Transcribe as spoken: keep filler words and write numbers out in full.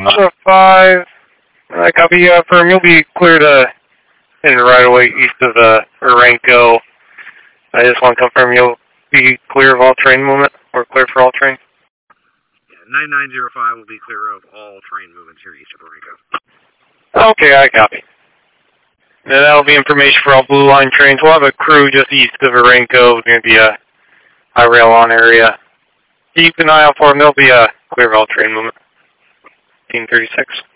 Alpha five, I copy, uh, firm, you'll be clear to in the right away east of uh, Orenco. I just want to confirm you'll be clear of all train movement, or clear for all train. Yeah, nine nine zero five will be clear of all train movements here east of Orenco. Okay, I copy. And that'll be information for all Blue Line trains. We'll have a crew just east of Orenco. It's going to be a high rail on area. Keep an eye out for them. There'll be a clear of all train movement. fifteen thirty-six.